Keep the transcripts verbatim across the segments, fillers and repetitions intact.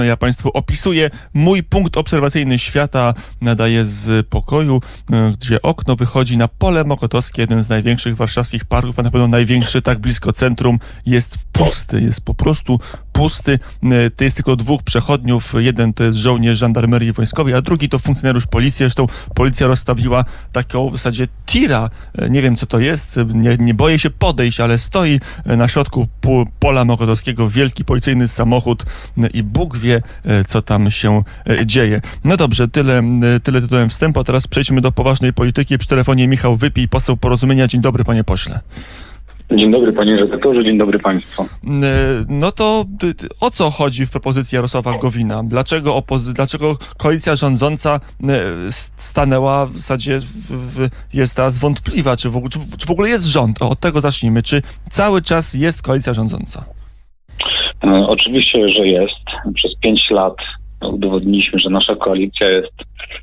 Ja Państwu opisuję mój punkt obserwacyjny świata, nadaję z pokoju, gdzie okno wychodzi na Pole Mokotowskie, jeden z największych warszawskich parków, a na pewno największy, tak blisko centrum, jest pusty, jest po prostu pusty. To jest tylko dwóch przechodniów, jeden to jest żołnierz żandarmerii wojskowej, a drugi to funkcjonariusz policji. Zresztą policja rozstawiła taką w zasadzie tira, nie wiem co to jest, nie, nie boję się podejść, ale stoi na środku Pola Mokotowskiego wielki policyjny samochód i Bóg wie, co tam się dzieje. No dobrze, tyle, tyle tytułem wstępu, a teraz przejdźmy do poważnej polityki. Przy telefonie Michał Wypij, poseł Porozumienia. Dzień dobry, panie pośle. Dzień dobry, panie redaktorze, dzień dobry państwu. No to o co chodzi w propozycji Jarosława Gowina? Dlaczego, opozy- dlaczego koalicja rządząca stanęła w zasadzie, w, w, jest teraz wątpliwa, czy w, ogóle, czy, czy w ogóle jest rząd? O, od tego zacznijmy. Czy cały czas jest koalicja rządząca? E, oczywiście, że jest. Przez pięć lat udowodniliśmy, że nasza koalicja jest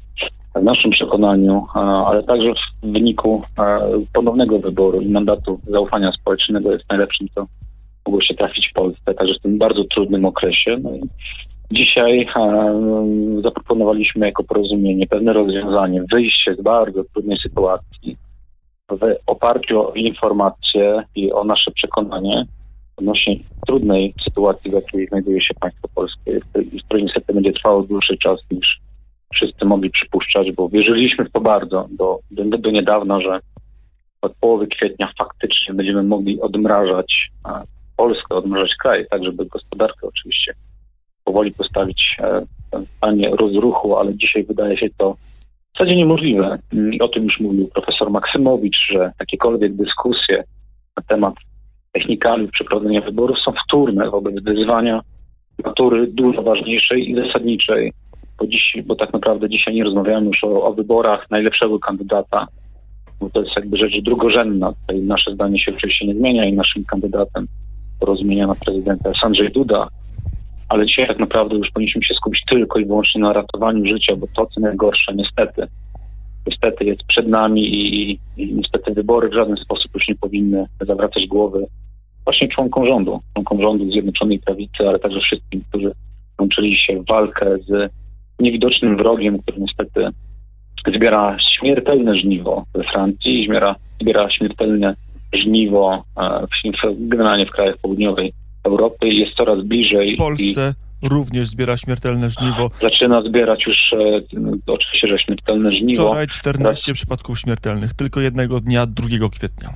w naszym przekonaniu, ale także w wyniku ponownego wyboru i mandatu zaufania społecznego jest najlepszym, co mogło się trafić w Polsce, także w tym bardzo trudnym okresie. No i dzisiaj zaproponowaliśmy jako Porozumienie pewne rozwiązanie, wyjście z bardzo trudnej sytuacji w oparciu o informacje i o nasze przekonanie odnośnie trudnej sytuacji, w jakiej znajduje się państwo polskie, w której niestety będzie trwało dłuższy czas niż wszyscy mogli przypuszczać, bo wierzyliśmy w to bardzo do, do, do niedawna, że od połowy kwietnia faktycznie będziemy mogli odmrażać Polskę, odmrażać kraj, tak żeby gospodarkę oczywiście powoli postawić w stanie rozruchu, ale dzisiaj wydaje się to w zasadzie niemożliwe. I o tym już mówił profesor Maksymowicz, że jakiekolwiek dyskusje na temat technikaliów przeprowadzenia wyborów są wtórne wobec wyzwania natury dużo ważniejszej i zasadniczej, bo, dziś, bo tak naprawdę dzisiaj nie rozmawiamy już o, o wyborach najlepszego kandydata, bo to jest jakby rzecz drugorzędna. Tutaj nasze zdanie się oczywiście nie zmienia i naszym kandydatem Porozumienia na prezydenta jest Andrzej Duda, ale dzisiaj tak naprawdę już powinniśmy się skupić tylko i wyłącznie na ratowaniu życia, bo to, co najgorsze, niestety, niestety jest przed nami i, i niestety wybory w żaden sposób już nie powinny zawracać głowy właśnie członkom rządu, członkom rządu Zjednoczonej Prawicy, ale także wszystkim, którzy włączyli się w walkę z niewidocznym wrogiem, który niestety zbiera śmiertelne żniwo we Francji, zbiera, zbiera śmiertelne żniwo w, generalnie w krajach południowej Europy i jest coraz bliżej. W Polsce i również zbiera śmiertelne żniwo. Zaczyna zbierać już e, oczywiście, że śmiertelne żniwo. Wczoraj czternaście Teraz... przypadków śmiertelnych, tylko jednego dnia, drugiego kwietnia.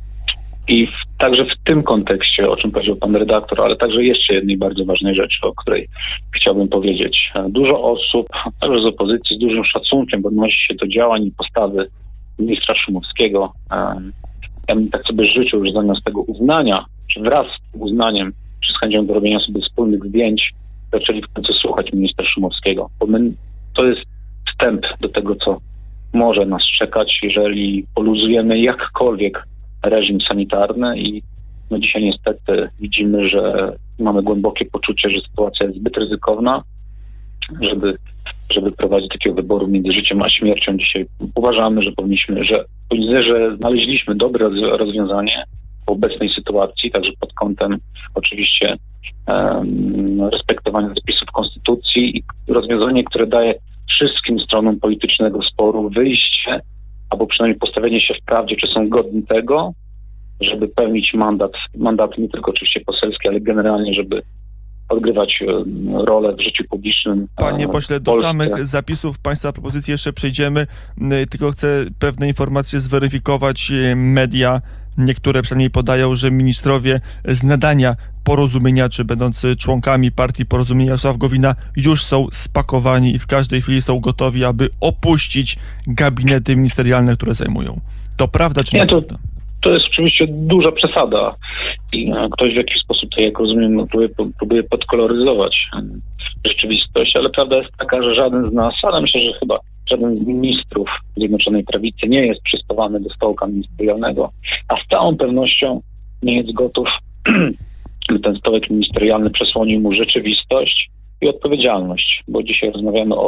I w, także w tym kontekście, o czym powiedział pan redaktor, ale także jeszcze jednej bardzo ważnej rzeczy, o której chciałbym powiedzieć. Dużo osób, także z opozycji, z dużym szacunkiem odnosi się do działań i postawy ministra Szumowskiego. Ja bym tak sobie życzył, że zamiast tego uznania, czy wraz z uznaniem, czy z chęcią do robienia sobie wspólnych zdjęć, zaczęli w końcu słuchać ministra Szumowskiego. Bo my, to jest wstęp do tego, co może nas czekać, jeżeli poluzujemy jakkolwiek reżim sanitarny i no dzisiaj niestety widzimy, że mamy głębokie poczucie, że sytuacja jest zbyt ryzykowna, żeby, żeby prowadzić takiego wyboru między życiem a śmiercią. Dzisiaj uważamy, że powinniśmy, że, że znaleźliśmy dobre rozwiązanie w obecnej sytuacji, także pod kątem oczywiście um, respektowania zapisów konstytucji i rozwiązanie, które daje wszystkim stronom politycznego sporu wyjście albo przynajmniej postawienie się w prawdzie, czy są godni tego, żeby pełnić mandat, mandat nie tylko oczywiście poselski, ale generalnie, żeby odgrywać rolę w życiu publicznym. Panie pośle, do samych zapisów państwa propozycji jeszcze przejdziemy, tylko chcę pewne informacje zweryfikować. Media, niektóre przynajmniej podają, że ministrowie z nadania Porozumienia, czy będący członkami partii Porozumienia Jarosława Gowina już są spakowani i w każdej chwili są gotowi, aby opuścić gabinety ministerialne, które zajmują. To prawda czy nie? Nie, to, to jest oczywiście duża przesada i ktoś w jakiś sposób, tak jak rozumiem, próbuje, próbuje podkoloryzować rzeczywistość, ale prawda jest taka, że żaden z nas, ale myślę, że chyba żaden z ministrów Zjednoczonej Prawicy nie jest przystawany do stołka ministerialnego, a z całą pewnością nie jest gotów ten stołek ministerialny przesłonił mu rzeczywistość i odpowiedzialność, bo dzisiaj rozmawiamy o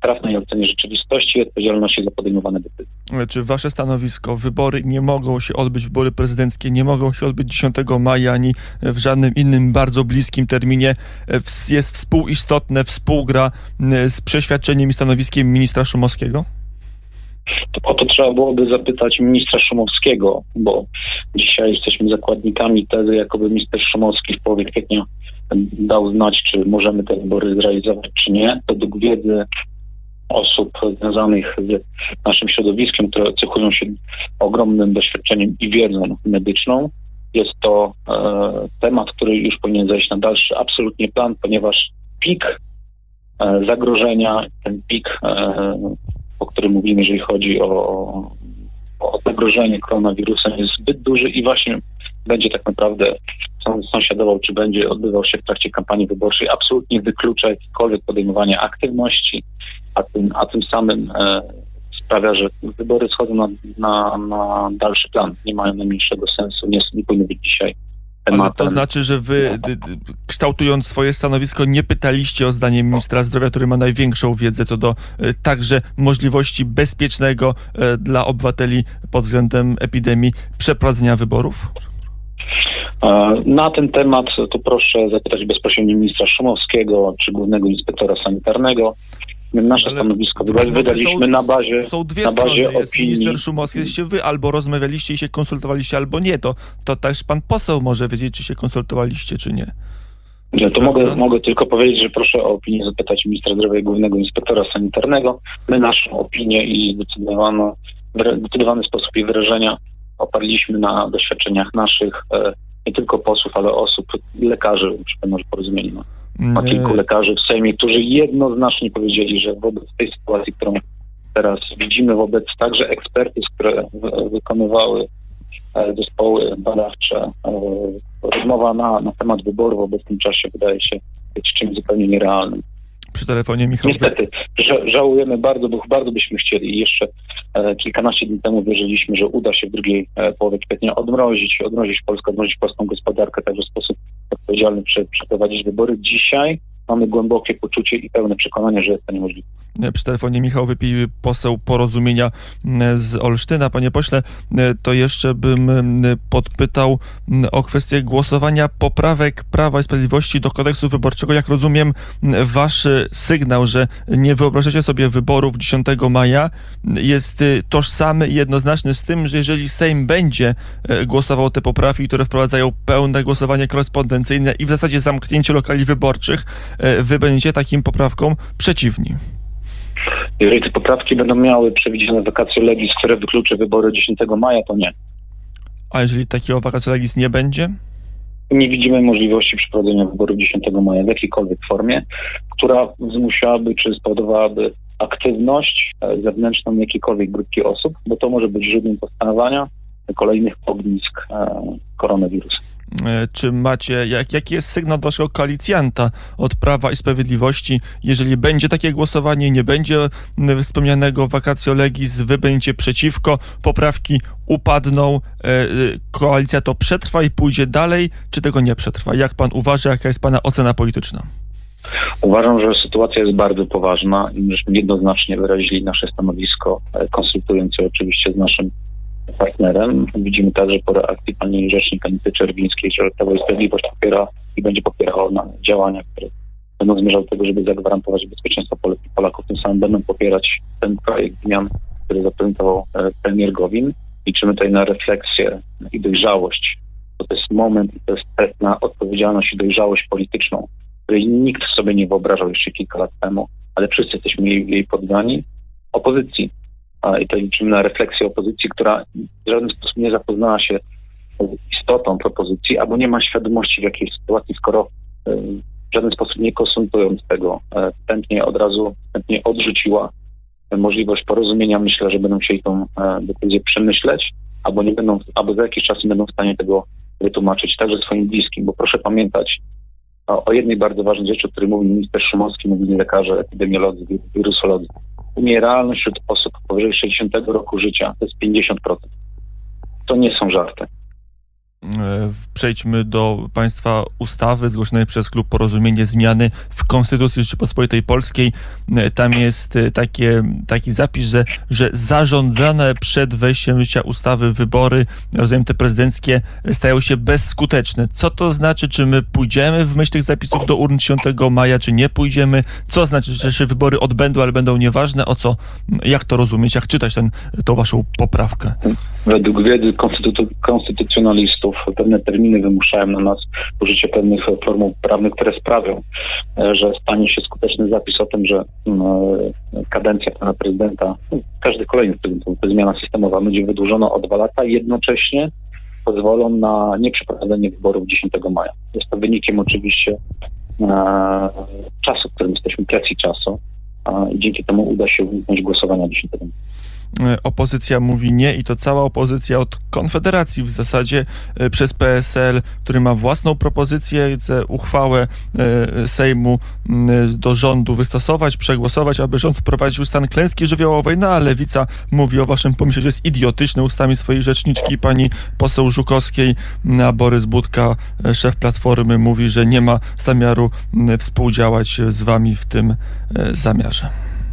trafnej ocenie rzeczywistości i odpowiedzialności za podejmowane decyzje. Czy wasze stanowisko, wybory nie mogą się odbyć, wybory prezydenckie nie mogą się odbyć dziesiątego maja ani w żadnym innym bardzo bliskim terminie, jest współistotne, współgra z przeświadczeniem i stanowiskiem ministra Szumowskiego? O to trzeba byłoby zapytać ministra Szumowskiego, bo dzisiaj jesteśmy zakładnikami tezy, jakoby minister Szumowski w połowie kwietnia dał znać, czy możemy te wybory zrealizować, czy nie. Według wiedzy osób związanych z naszym środowiskiem, które cechują się ogromnym doświadczeniem i wiedzą medyczną, jest to e, temat, który już powinien zejść na dalszy absolutnie plan, ponieważ pik e, zagrożenia, ten pik, e, o którym mówimy, jeżeli chodzi o, o zagrożenie koronawirusem, jest zbyt duży i właśnie będzie tak naprawdę sąsiadował, czy będzie odbywał się w trakcie kampanii wyborczej, absolutnie wyklucza jakiekolwiek podejmowanie aktywności, a tym, a tym samym e, sprawia, że wybory schodzą na, na, na dalszy plan. Nie mają najmniejszego sensu, nie, nie powinny być dzisiaj tematem. Ale to znaczy, że wy, d, d, kształtując swoje stanowisko, nie pytaliście o zdanie ministra zdrowia, który ma największą wiedzę co do e, także możliwości bezpiecznego e, dla obywateli pod względem epidemii przeprowadzenia wyborów? Na ten temat to proszę zapytać bezpośrednio ministra Szumowskiego czy głównego inspektora sanitarnego. Nasze ale stanowisko wydaliśmy są, na bazie Są dwie na strony, bazie jest opinii. minister Szumowski, jesteście wy, albo rozmawialiście i się konsultowaliście, albo nie. To, to też pan poseł może wiedzieć, czy się konsultowaliście, czy nie. Ja to mogę, mogę tylko powiedzieć, że proszę o opinię zapytać ministra zdrowia i głównego inspektora sanitarnego. My naszą opinię i zdecydowano, w zdecydowany sposób jej wyrażenia oparliśmy na doświadczeniach naszych nie tylko posłów, ale osób, lekarzy, przypomnę, że porozumienie ma, ma kilku lekarzy w Sejmie, którzy jednoznacznie powiedzieli, że wobec tej sytuacji, którą teraz widzimy, wobec także ekspertyz, które wykonywały zespoły badawcze, rozmowa na, na temat wyboru w obecnym czasie wydaje się być czymś zupełnie nierealnym. Przy telefonie Michał. Niestety, ża- żałujemy bardzo, bo bardzo byśmy chcieli i jeszcze e, kilkanaście dni temu wierzyliśmy, że uda się w drugiej e, połowie kwietnia odmrozić, odmrozić Polskę, odmrozić polską gospodarkę, także w sposób odpowiedzialny prze- przeprowadzić wybory. Dzisiaj mamy głębokie poczucie i pełne przekonanie, że jest to niemożliwe. Przy telefonie Michał Wypij, poseł Porozumienia z Olsztyna. Panie pośle, to jeszcze bym podpytał o kwestię głosowania poprawek Prawa i Sprawiedliwości do kodeksu wyborczego. Jak rozumiem, wasz sygnał, że nie wyobrażacie sobie wyborów dziesiątego maja, jest tożsamy i jednoznaczny z tym, że jeżeli Sejm będzie głosował te poprawki, które wprowadzają pełne głosowanie korespondencyjne i w zasadzie zamknięcie lokali wyborczych, wy będziecie takim poprawkom przeciwni. Jeżeli te poprawki będą miały przewidziane vacatio legis, które wykluczy wybory dziesiątego maja, to nie. A jeżeli takiego vacatio legis nie będzie? Nie widzimy możliwości przeprowadzenia wyborów dziesiątego maja w jakiejkolwiek formie, która zmusiłaby czy spowodowałaby aktywność zewnętrzną jakiejkolwiek grupki osób, bo to może być źródłem powstawania kolejnych ognisk koronawirusa. Czy macie, jak, jaki jest sygnał od waszego koalicjanta od Prawa i Sprawiedliwości, jeżeli będzie takie głosowanie, nie będzie wspomnianego vacatio legis, wy będziecie przeciwko, poprawki upadną, koalicja to przetrwa i pójdzie dalej, czy tego nie przetrwa? Jak pan uważa, jaka jest pana ocena polityczna? Uważam, że sytuacja jest bardzo poważna i myśmy jednoznacznie wyrazili nasze stanowisko, konsultując je oczywiście z naszym partnerem. Widzimy także po reakcji pani rzecznik Anity Czerwińskiej, że Prawo i Sprawiedliwość popiera i będzie popierała działania, które będą zmierzały do tego, żeby zagwarantować bezpieczeństwo Polaków. Tym samym będą popierać ten projekt zmian, który zaprezentował premier Gowin. Liczymy tutaj na refleksję i dojrzałość. To jest moment i to jest test na odpowiedzialność i dojrzałość polityczną, której nikt sobie nie wyobrażał jeszcze kilka lat temu, ale wszyscy jesteśmy jej, jej poddani. Opozycji. I to liczymy na refleksję opozycji, która w żaden sposób nie zapoznała się z istotą propozycji, albo nie ma świadomości w jakiej sytuacji, skoro w żaden sposób nie konsultując tego, wstępnie od razu wstępnie odrzuciła możliwość porozumienia. Myślę, że będą chcieli tą decyzję przemyśleć, albo nie będą, albo za jakiś czas nie będą w stanie tego wytłumaczyć także swoim bliskim, bo proszę pamiętać o, o jednej bardzo ważnej rzeczy, o której mówił minister Szumowski, mówili lekarze, epidemiolodzy, wirusolodzy. Umieralność wśród osób powyżej sześćdziesiątego roku życia to jest pięćdziesiąt procent. To nie są żarty. Przejdźmy do państwa ustawy zgłoszonej przez Klub Porozumienie zmiany w Konstytucji Rzeczypospolitej Polskiej. Tam jest takie, taki zapis, że, że zarządzane przed wejściem w życie ustawy wybory, rozumiem, te prezydenckie, stają się bezskuteczne. Co to znaczy? Czy my pójdziemy w myśl tych zapisów do urn dziesiątego maja, czy nie pójdziemy? Co znaczy, że się wybory odbędą, ale będą nieważne? O co? Jak to rozumieć? Jak czytać ten, tą waszą poprawkę? Według wiedzy konstytu- konstytucjonalistów pewne terminy wymuszają na nas użycie pewnych formuł prawnych, które sprawią, że stanie się skuteczny zapis o tym, że kadencja pana prezydenta, każdy kolejny prezydent, to zmiana systemowa, będzie wydłużona o dwa lata i jednocześnie pozwolą na nieprzeprowadzenie wyborów dziesiątego maja. Jest to wynikiem oczywiście e, czasu, w którym jesteśmy, presji czasu i dzięki temu uda się uniknąć głosowania dziesiątego maja. Opozycja mówi nie i to cała opozycja od Konfederacji w zasadzie przez P S L, który ma własną propozycję, chce uchwałę Sejmu do rządu wystosować, przegłosować, aby rząd wprowadził stan klęski żywiołowej, no a Lewica mówi o waszym pomyśle, że jest idiotyczny, ustami swojej rzeczniczki pani poseł Żukowskiej, a Borys Budka, szef Platformy, mówi, że nie ma zamiaru współdziałać z wami w tym zamiarze.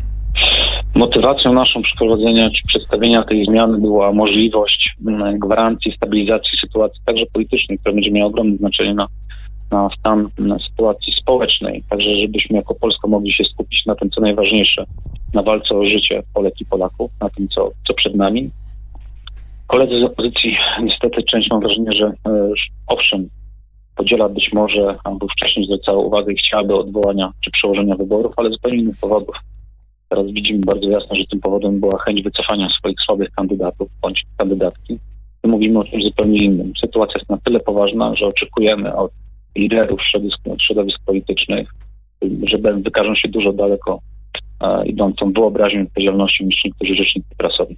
Motywacją naszą przeprowadzenia czy przedstawienia tej zmiany była możliwość gwarancji stabilizacji sytuacji także politycznej, która będzie miała ogromne znaczenie na, na stan na sytuacji społecznej. Także żebyśmy jako Polska mogli się skupić na tym, co najważniejsze, na walce o życie Polek i Polaków, na tym, co, co przed nami. Koledzy z opozycji, niestety część mam wrażenie, że e, owszem, podziela być może, albo wcześniej zwracała uwagę i chciałaby odwołania czy przełożenia wyborów, ale z zupełnie innych powodów. Teraz widzimy bardzo jasno, że tym powodem była chęć wycofania swoich słabych kandydatów bądź kandydatki. My mówimy o czymś zupełnie innym. Sytuacja jest na tyle poważna, że oczekujemy od liderów środowisk, środowisk politycznych, że wykażą się dużo daleko e, idącą wyobraźnią i odpowiedzialnością niż niektórzy rzecznicy prasowi.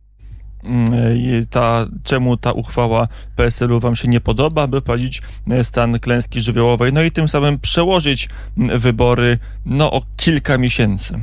Ta, czemu ta uchwała P S L u wam się nie podoba, by wprowadzić stan klęski żywiołowej, no i tym samym przełożyć wybory no, o kilka miesięcy?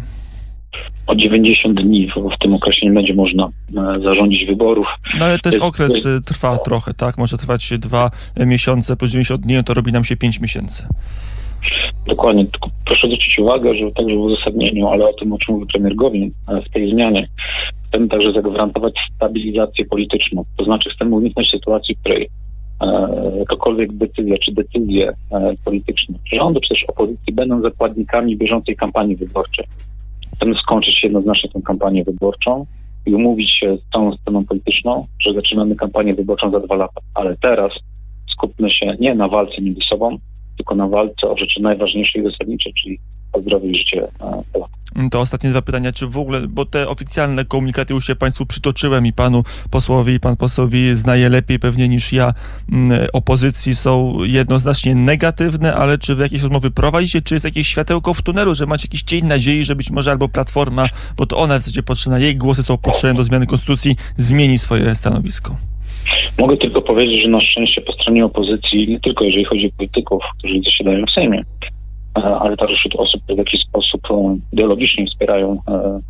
O dziewięćdziesiąt dni w, w tym okresie nie będzie można e, zarządzić wyborów. No ale też okres jest, trwa trochę, tak? Może trwać dwa miesiące, po dziewięćdziesiąt dni, no to robi nam się pięć miesięcy. Dokładnie. Tylko proszę zwrócić uwagę, że także w uzasadnieniu, ale o tym, o czym mówi premier Gowin w tej zmianie, chcemy także zagwarantować stabilizację polityczną. To znaczy chcemy uniknąć sytuacji, w której e, jakakolwiek decyzja czy decyzje e, polityczne rządu czy też opozycji będą zakładnikami bieżącej kampanii wyborczej. Chcemy skończyć jednoznacznie tę kampanię wyborczą i umówić się z całą sceną polityczną, że zaczynamy kampanię wyborczą za dwa lata. Ale teraz skupmy się nie na walce między sobą, tylko na walce o rzeczy najważniejsze i zasadnicze, czyli o zdrowie i życie Polaków. To ostatnie dwa pytania, czy w ogóle, bo te oficjalne komunikaty już się państwu przytoczyłem i panu posłowi i pan posłowi znaje lepiej pewnie niż ja, opozycji są jednoznacznie negatywne, ale czy wy jakieś rozmowy prowadzicie, czy jest jakieś światełko w tunelu, że macie jakiś cień nadziei, że być może albo Platforma, bo to ona w zasadzie potrzebna, jej głosy są potrzebne do zmiany konstytucji, zmieni swoje stanowisko? Mogę tylko powiedzieć, że na szczęście po stronie opozycji, nie tylko jeżeli chodzi o polityków, którzy zasiadają w Sejmie, ale także wśród osób, które w jakiś sposób ideologicznie wspierają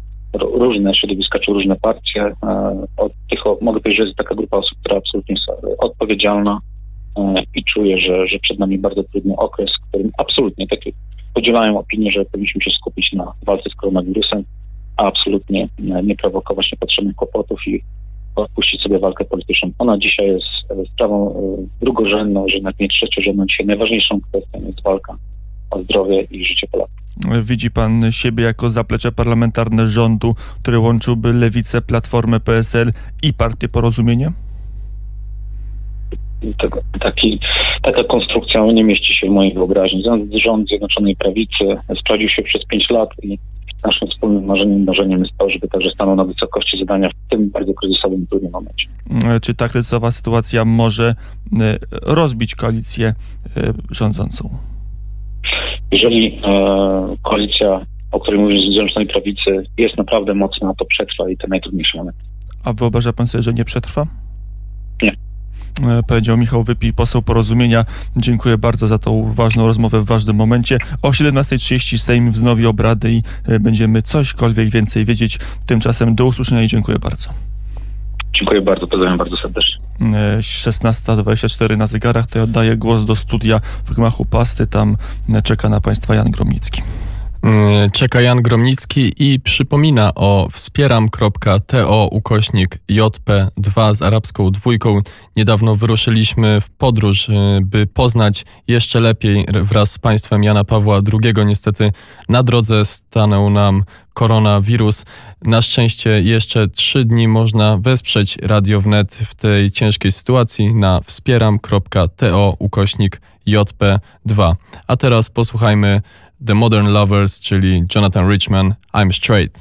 różne środowiska czy różne partie. Od tych, mogę powiedzieć, że jest taka grupa osób, która absolutnie jest odpowiedzialna i czuje, że, że przed nami bardzo trudny okres, w którym absolutnie takie podzielają opinię, że powinniśmy się skupić na walce z koronawirusem, a absolutnie nie prowokować niepotrzebnych kłopotów i odpuścić sobie walkę polityczną. Ona dzisiaj jest sprawą drugorzędną, że nawet nie trzeciorzędną. Dzisiaj najważniejszą kwestią jest walka o zdrowie i życie Polaków. Widzi pan siebie jako zaplecze parlamentarne rządu, które łączyłby Lewicę, Platformę, P S L i Partię Porozumienia? Tego, taki, taka konstrukcja nie mieści się w mojej wyobraźni. Rząd Zjednoczonej Prawicy sprawdził się przez pięć lat i naszym wspólnym marzeniem, marzeniem jest to, żeby także stanął na wysokości zadania w tym bardzo kryzysowym, trudnym momencie. Czy ta kryzysowa sytuacja może rozbić koalicję rządzącą? Jeżeli e, koalicja, o której mówisz, z Zjednoczonej Prawicy jest naprawdę mocna, to przetrwa i te najtrudniejsze momenty. A wyobraża pan sobie, że nie przetrwa? Nie. Powiedział Michał Wypij, poseł Porozumienia. Dziękuję bardzo za tą ważną rozmowę w ważnym momencie. O siedemnasta trzydzieści Sejm wznowi obrady i będziemy cośkolwiek więcej wiedzieć. Tymczasem do usłyszenia i dziękuję bardzo. Dziękuję bardzo, pozdrawiam bardzo serdecznie. szesnasta dwadzieścia cztery na zegarach, to ja oddaję głos do studia w gmachu Pasty, tam czeka na Państwa Jan Gromnicki. Czeka Jan Gromnicki i przypomina o wspieram.to ukośnik J P dwa z arabską dwójką. Niedawno wyruszyliśmy w podróż, by poznać jeszcze lepiej wraz z państwem Jana Pawła drugiego. Niestety na drodze stanął nam koronawirus. Na szczęście jeszcze trzy dni można wesprzeć Radio Wnet w tej ciężkiej sytuacji na wspieram.to ukośnik J P dwa. A teraz posłuchajmy The Modern Lovers, czyli Jonathan Richman, I'm Straight.